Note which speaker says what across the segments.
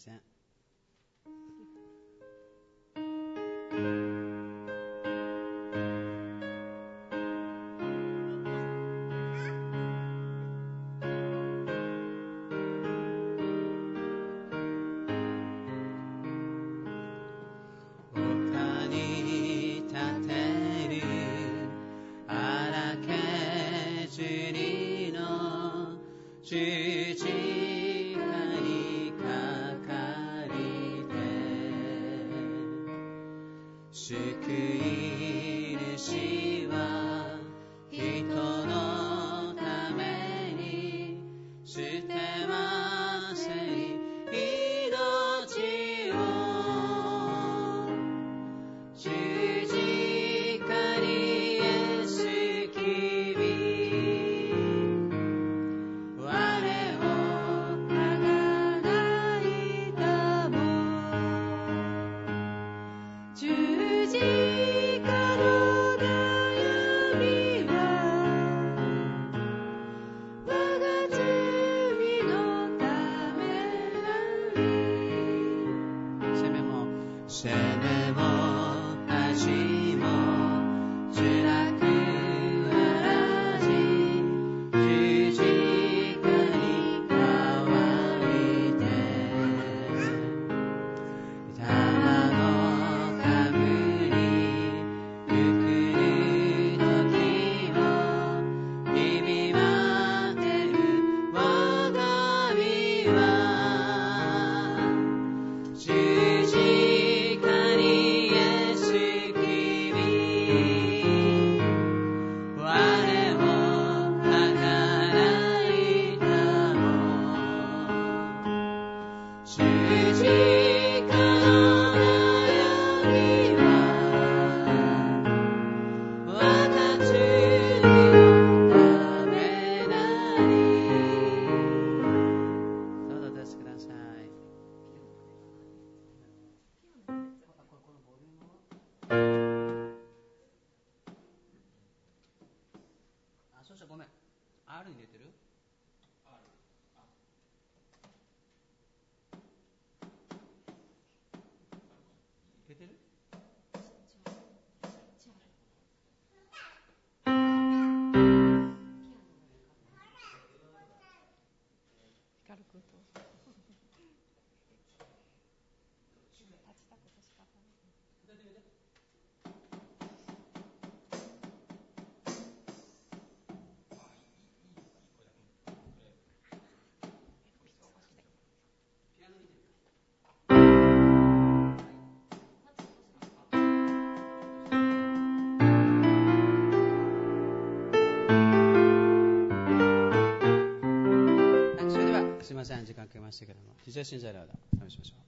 Speaker 1: せん。ごめん、R に出てる？出てる？光くんとすみません、時間かけましたけども、非常信者ラーダー試しましょう。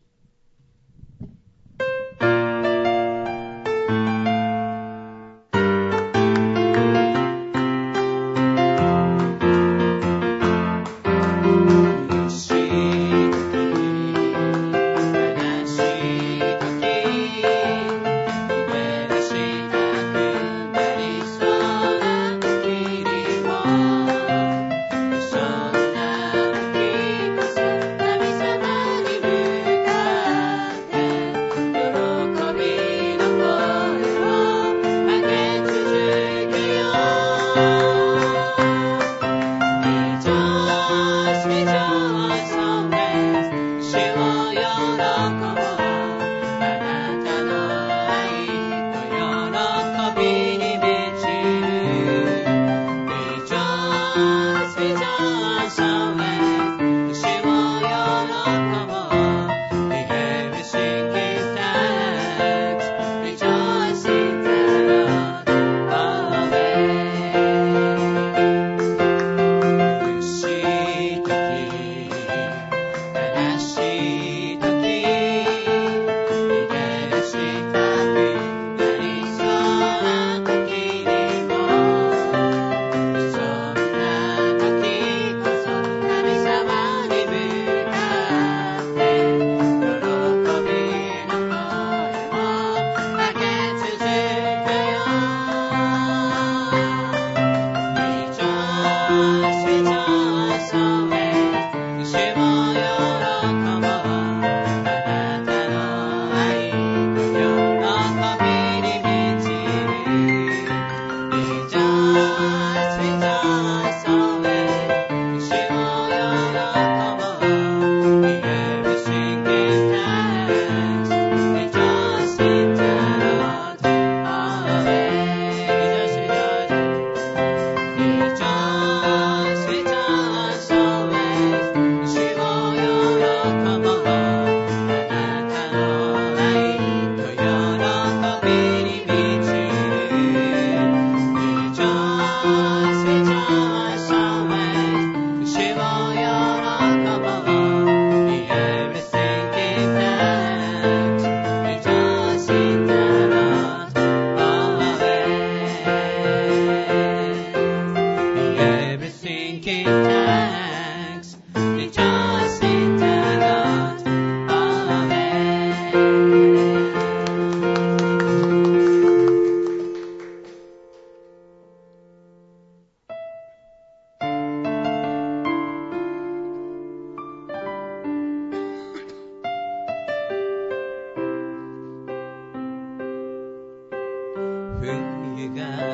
Speaker 1: 悲しい時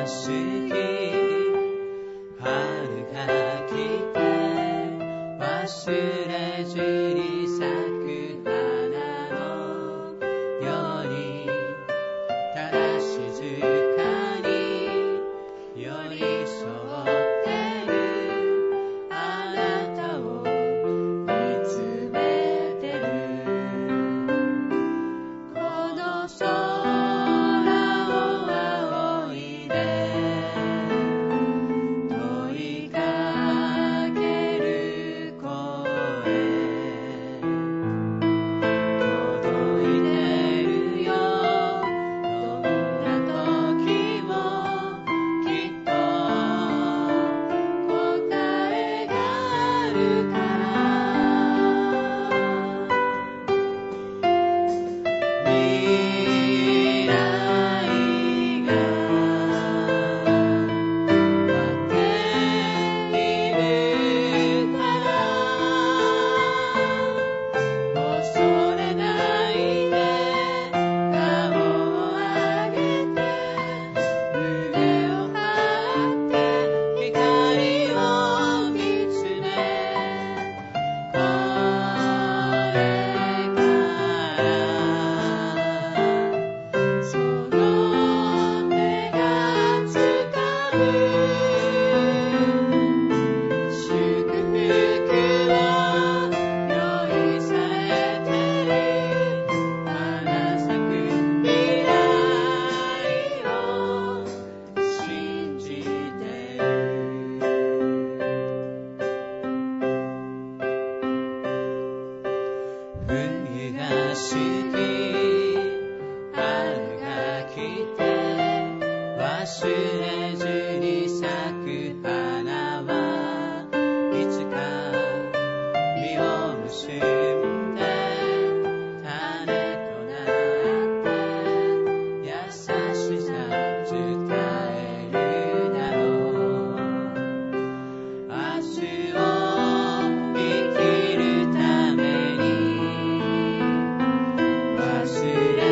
Speaker 2: 忘れ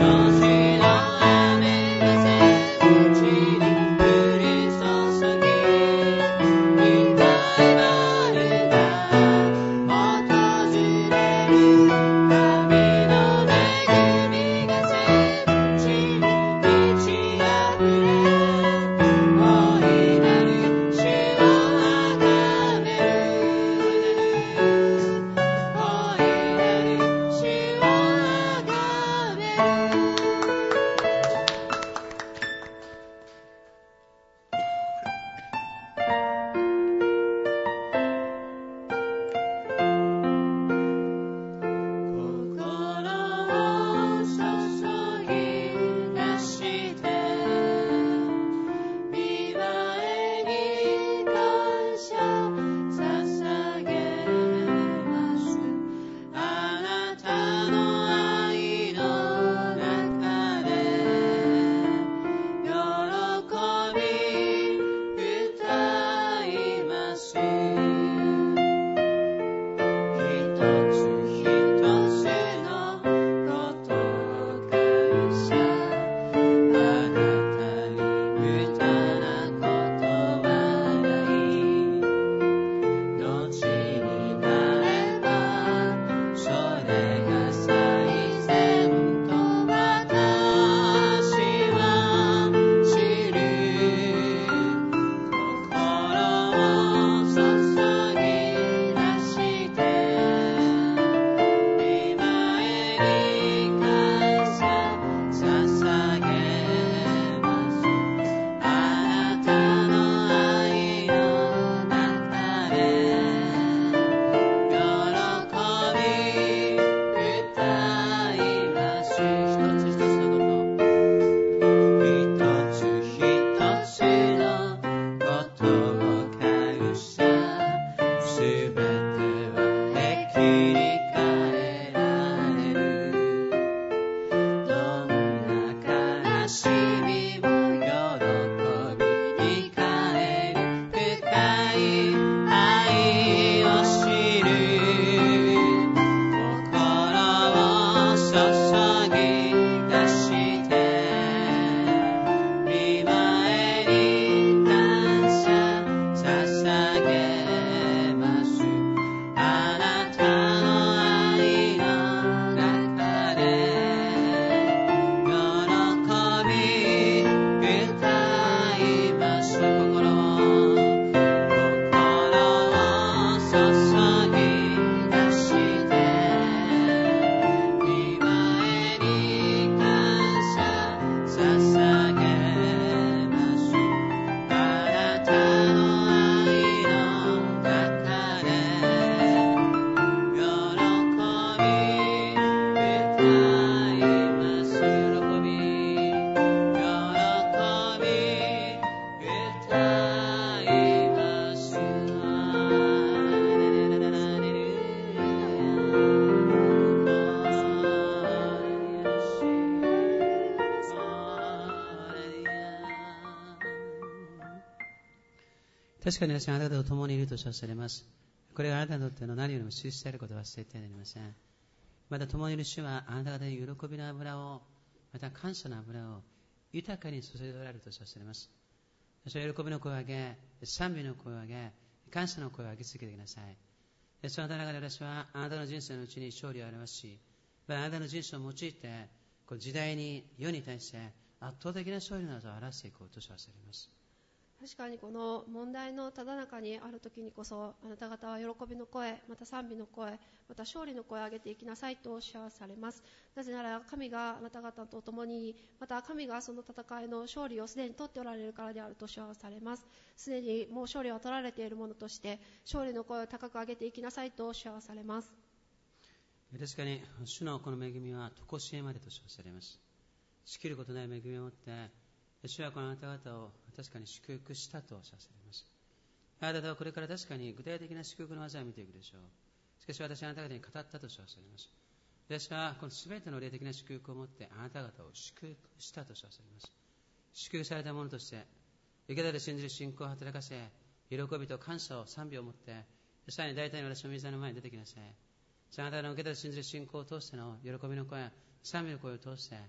Speaker 1: 確かに私はあなたと共にいると称されます。これがあなたにとっての何よりも出世であることは忘れてはなりません。また共にいる主はあなた方に喜びの油を、また感謝の油を豊かに注いでおられると称されます。それは喜びの声を上げ、賛美の声を上げ、感謝の声を上げ続けてください。その中で私はあなたの人生のうちに勝利を表し、またあなたの人生を用いてこの時代に世に対して圧倒的な勝利の技を表していこうと称されます。
Speaker 2: 確かにこの問題のただ中にある時にこそあなた方は喜びの声、また賛美の声、また勝利の声を上げていきなさいと主はされます。なぜなら神があなた方と共に、また神がその戦いの勝利をすでに取っておられるからであると主はされます。すでにもう勝利は取られているものとして勝利の声を高く上げていきなさいと主はされます。
Speaker 1: 確かに主のこの恵みは常しえまでと称されます。尽きることない恵みをもって主はこのあなた方を確かに祝福したとさせられます。あなた方はこれから確かに具体的な祝福の技を見ていくでしょう。しかし私はあなた方に語ったと称されます。私はこの全ての霊的な祝福をもってあなた方を祝福したと称されます。祝福されたものとして受けたで信じる信仰を働かせ、喜びと感謝を賛美をもってさらに大体の私の御座の前に出てきなさい。あなたの受けたで信じる信仰を通しての喜びの声、賛美の声を通して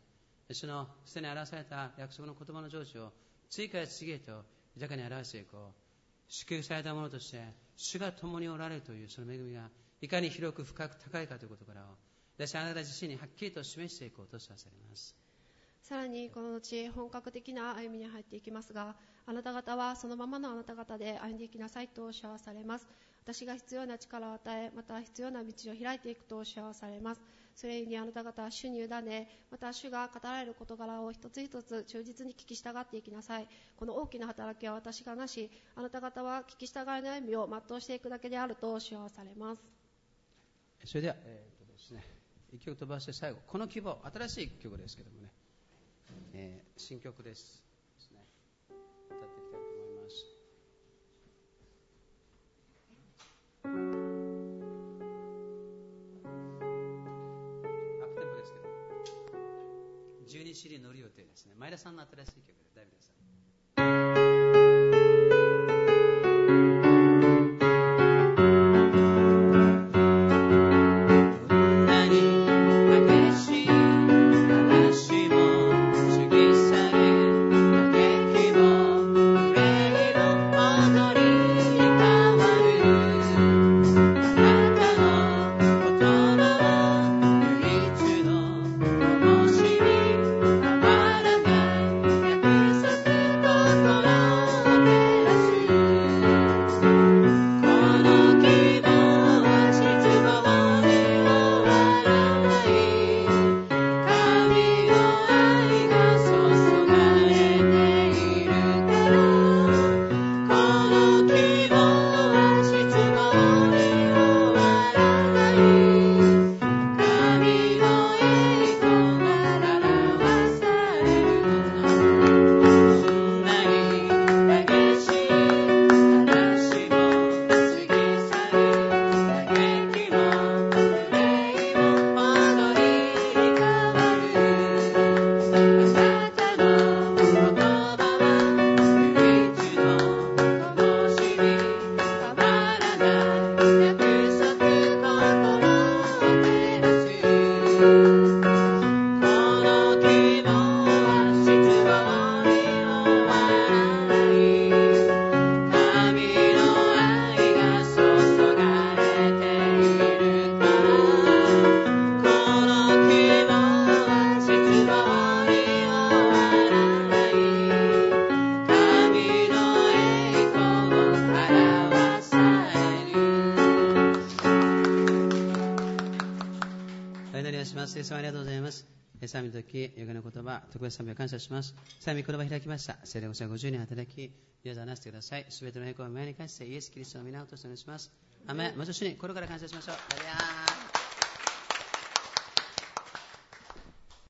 Speaker 1: そのすでに表された約束の言葉の成就を次から次へと豊かに表していこう。祝福されたものとして主が共におられるというその恵みがいかに広く深く高いかという事柄を私はあなた自身にはっきりと示していこうとさせられます。
Speaker 2: さらにこの後本格的な歩みに入っていきますが、あなた方はそのままのあなた方で歩んでいきなさいとおっしゃらされます。私が必要な力を与え、また必要な道を開いていくとおっしゃらされます。それにあなた方は主に委ね、また主が語られる事柄を一つ一つ忠実に聞き従っていきなさい。この大きな働きは私がなし、あなた方は聞き従いの歩みを全うしていくだけであるとおっしゃらされます。
Speaker 1: それでは、ですね、一曲飛ばして最後、この希望、新しい曲ですけどもね、新曲ですね、歌っていきたいと思います。アップテンポですけど、12シリ乗る予定ですね。前田さんの新しい曲で、ダイビドさん。ありがとうございます。賛美の時、ヨガの言葉、特別賛美を感謝します。賛美言葉開きました。聖霊ご者50年働き、皆さん話してください。すべての栄光を前に返して、イエス・キリストの皆をとしてお願いします。アメン。もう一度主に心から感謝しましょう。